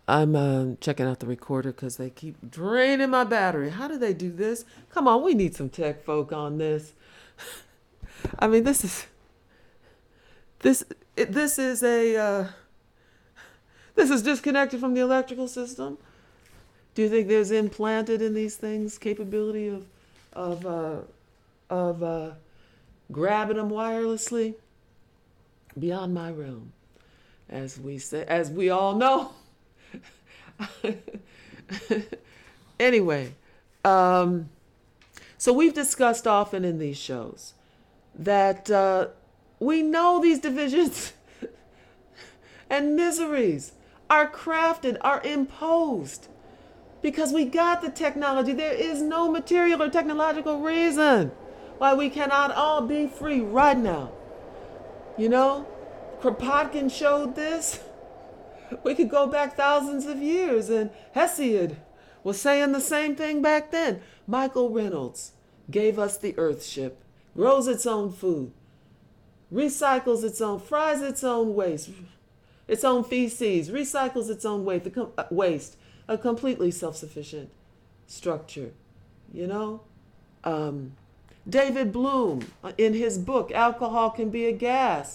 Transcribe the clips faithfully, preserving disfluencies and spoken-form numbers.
I'm uh, checking out the recorder because they keep draining my battery. How do they do this? Come on, we need some tech folk on this. I mean, this is this it, this is a uh, this is disconnected from the electrical system. Do you think there's implanted in these things capability of of uh, of uh, grabbing them wirelessly? Beyond my realm, as we say, as we all know. Anyway, um, so we've discussed often in these shows that uh, we know these divisions and miseries are crafted, are imposed because we got the technology. There is no material or technological reason why we cannot all be free right now. You know, Kropotkin showed this. We could go back thousands of years, and Hesiod was saying the same thing back then. Michael Reynolds gave us the Earthship, grows its own food, recycles its own, fries its own waste, its own feces, recycles its own waste, waste, a completely self-sufficient structure, you know? Um, David Bloom, in his book, Alcohol Can Be a Gas,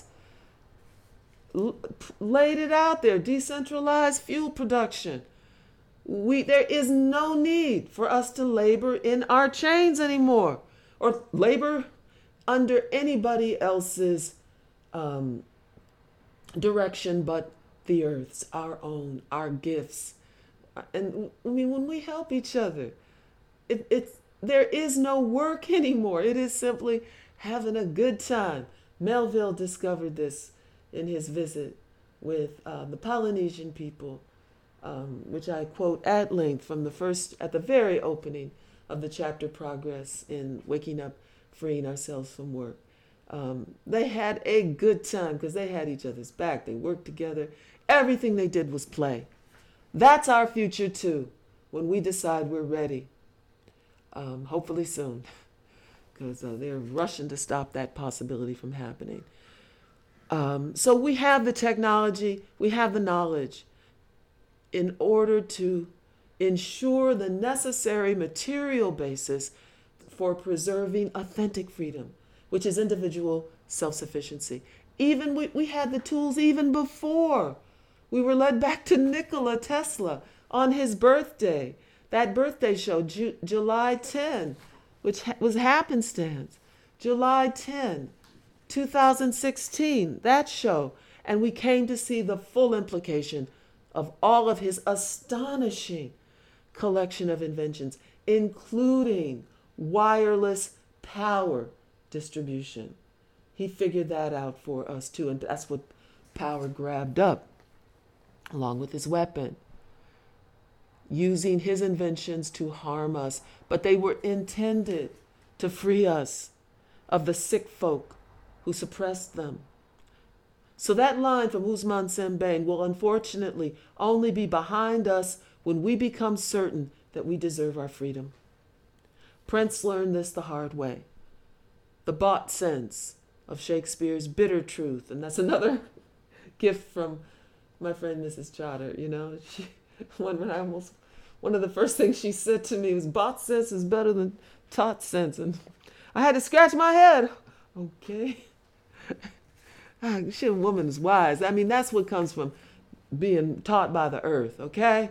laid it out there, decentralized fuel production. We, there is no need for us to labor in our chains anymore or labor under anybody else's um, direction but the earth's, our own, our gifts. And I mean, when we help each other, it, it's, there is no work anymore. It is simply having a good time. Melville discovered this in his visit with uh, the Polynesian people, um, which I quote at length from the first, at the very opening of the chapter Progress in Waking Up, Freeing Ourselves from Work. Um, they had a good time because they had each other's back. They worked together. Everything they did was play. That's our future too, when we decide we're ready. Um, hopefully soon, because uh, they're rushing to stop that possibility from happening. Um, so we have the technology, we have the knowledge in order to ensure the necessary material basis for preserving authentic freedom, which is individual self-sufficiency. Even we, we had the tools even before. We were led back to Nikola Tesla on his birthday, that birthday show, Ju- July tenth, which ha- was happenstance, July tenth. two thousand sixteen, that show, and we came to see the full implication of all of his astonishing collection of inventions, including wireless power distribution. He figured that out for us too, and that's what power grabbed up, along with his weapon, using his inventions to harm us, but they were intended to free us of the sick folk who suppressed them. So that line from Ousmane Sembène will unfortunately only be behind us when we become certain that we deserve our freedom. Prince learned this the hard way. The bought sense of Shakespeare's bitter truth, and that's another gift from my friend Missus Trotter, you know. She, when, when I almost, one of the first things she said to me was, bought sense is better than taught sense. And I had to scratch my head. Okay. Ah, she a woman's wise. I mean, that's what comes from being taught by the earth, okay?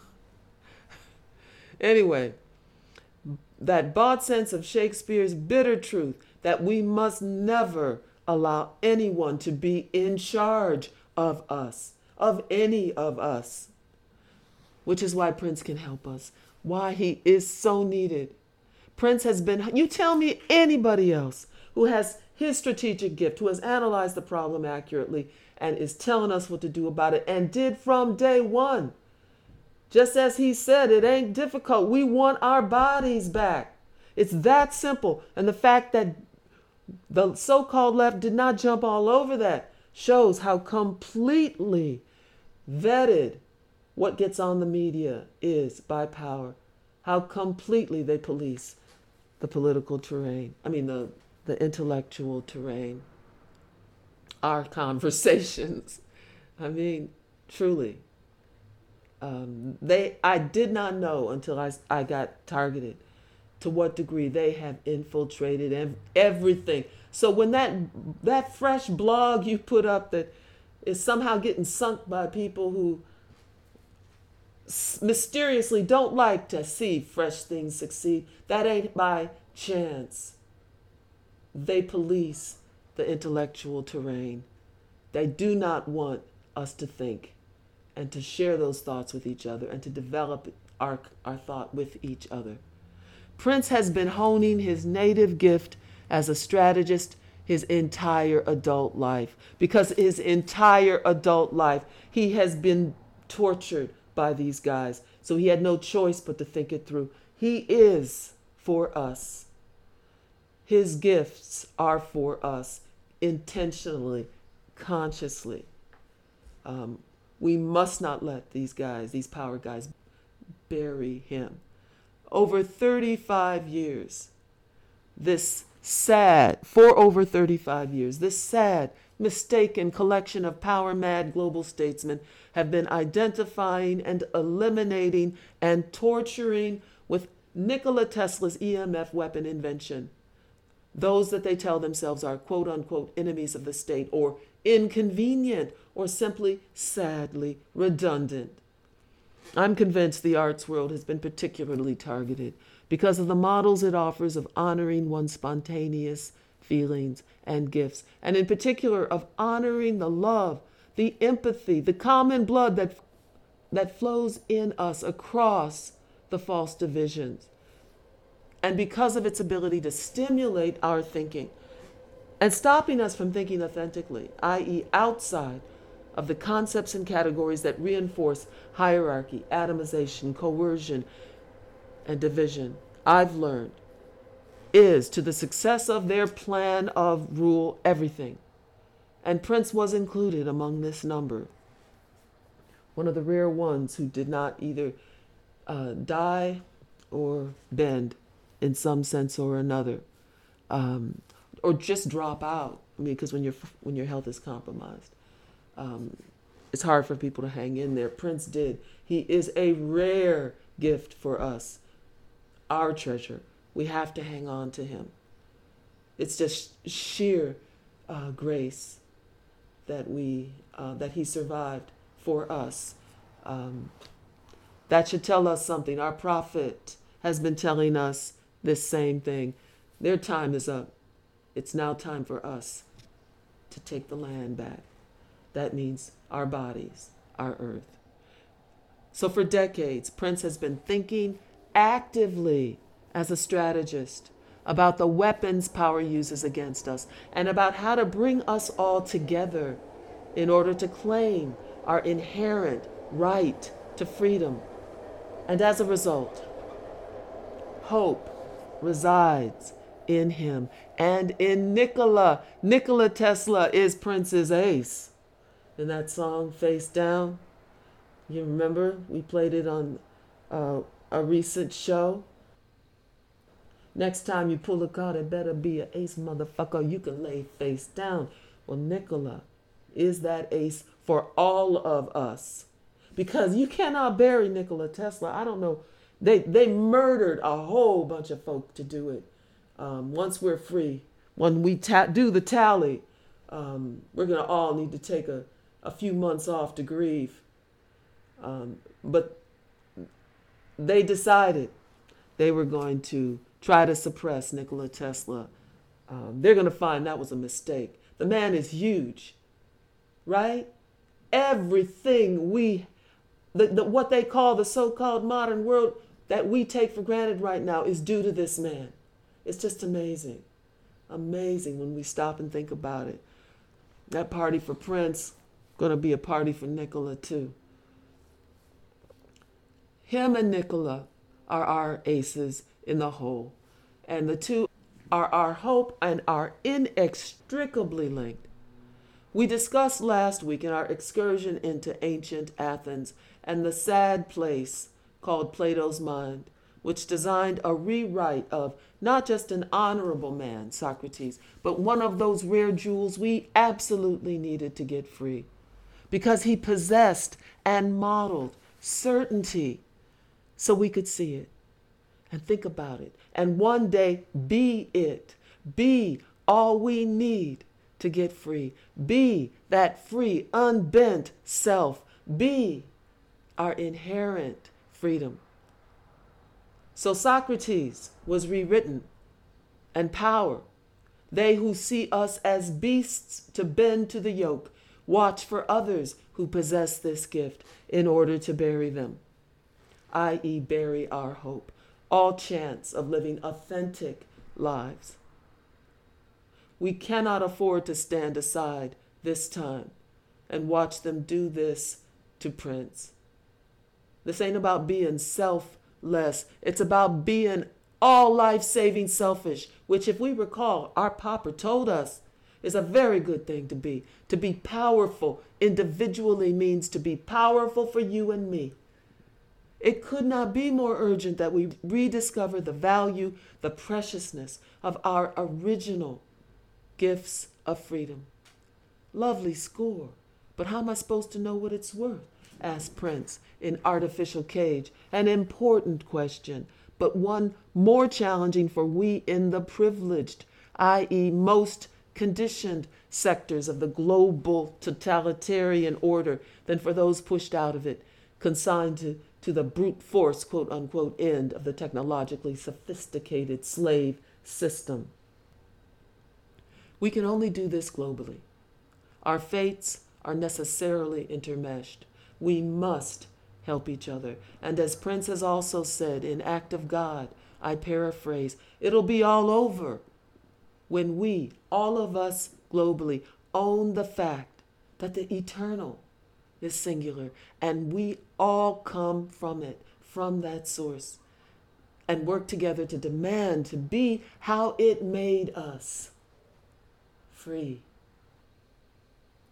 Anyway, that bought sense of Shakespeare's bitter truth that we must never allow anyone to be in charge of us, of any of us, which is why Prince can help us, why he is so needed. Prince has been, you tell me anybody else who has his strategic gift, who has analyzed the problem accurately and is telling us what to do about it and did from day one. Just as he said, it ain't difficult. We want our bodies back. It's that simple. And the fact that the so-called left did not jump all over that shows how completely vetted what gets on the media is by power, how completely they police the political terrain. I mean, the, the intellectual terrain, our conversations. I mean, truly. Um, they, I did not know until I, I got targeted to what degree they have infiltrated ev- everything. So when that that fresh blog you put up that is somehow getting sunk by people who s- mysteriously don't like to see fresh things succeed, that ain't by chance. They police the intellectual terrain. They do not want us to think and to share those thoughts with each other and to develop our, our thought with each other. Prince has been honing his native gift as a strategist his entire adult life, because his entire adult life he has been tortured by these guys. So he had no choice but to think it through. He is for us. His gifts are for us intentionally, consciously. Um, we must not let these guys, these power guys, bury him. Over thirty-five years, this sad, for over thirty-five years, this sad, mistaken collection of power-mad global statesmen have been identifying and eliminating and torturing with Nikola Tesla's E M F weapon invention those that they tell themselves are quote-unquote enemies of the state, or inconvenient, or simply sadly redundant. I'm convinced the arts world has been particularly targeted because of the models it offers of honoring one's spontaneous feelings and gifts, and in particular of honoring the love, the empathy, the common blood that, that flows in us across the false divisions. And because of its ability to stimulate our thinking and stopping us from thinking authentically, that is outside of the concepts and categories that reinforce hierarchy, atomization, coercion, and division, I've learned is to the success of their plan of rule everything. And Prince was included among this number. One of the rare ones who did not either uh, die or bend in some sense or another, um, or just drop out. I mean, because when your when your health is compromised, um, it's hard for people to hang in there. Prince did. He is a rare gift for us, our treasure. We have to hang on to him. It's just sheer uh, grace that we uh, that he survived for us. Um, that should tell us something. Our prophet has been telling us this same thing. Their time is up. It's now time for us to take the land back. That means our bodies, our earth. So for decades, Prince has been thinking actively as a strategist about the weapons power uses against us and about how to bring us all together in order to claim our inherent right to freedom. And as a result, hope resides in him and in Nikola. Nikola Tesla is Prince's ace. In that song, Face Down, you remember we played it on uh, a recent show. Next time you pull a card, it better be an ace, motherfucker. You can lay face down. Well, Nikola is that ace for all of us. Because you cannot bury Nikola Tesla. I don't know. They they murdered a whole bunch of folk to do it. Um, once we're free, when we ta- do the tally, um, we're going to all need to take a, a few months off to grieve. Um, but they decided they were going to try to suppress Nikola Tesla. Um, they're going to find that was a mistake. The man is huge, right? Everything we, the, the, what they call the so-called modern world that we take for granted right now is due to this man. It's just amazing. Amazing when we stop and think about it. That party for Prince, going to be a party for Nikola too. Him and Nikola are our aces in the hole. And the two are our hope and are inextricably linked. We discussed last week in our excursion into ancient Athens and the sad place called Plato's mind, which designed a rewrite of not just an honorable man, Socrates, but one of those rare jewels we absolutely needed to get free, because he possessed and modeled certainty, so we could see it and think about it. And one day be it. Be all we need to get free. Be that free, unbent self. Be our inherent freedom. So Socrates was rewritten, and power. They who see us as beasts to bend to the yoke, watch for others who possess this gift in order to bury them, that is bury our hope, all chance of living authentic lives. We cannot afford to stand aside this time and watch them do this to Prince. This ain't about being selfless. It's about being all life-saving selfish, which, if we recall, our Papa told us is a very good thing to be. To be powerful individually means to be powerful for you and me. It could not be more urgent that we rediscover the value, the preciousness of our original gifts of freedom. Lovely score, but how am I supposed to know what it's worth? Asked Prince in Artificial Cage. An important question, but one more challenging for we in the privileged, that is most conditioned sectors of the global totalitarian order than for those pushed out of it, consigned to, to the brute force, quote unquote, end of the technologically sophisticated slave system. We can only do this globally. Our fates are necessarily intermeshed. We must help each other. And as Prince has also said in Act of God, I paraphrase, it'll be all over when we, all of us globally, own the fact that the eternal is singular and we all come from it, from that source, and work together to demand to be how it made us. Free.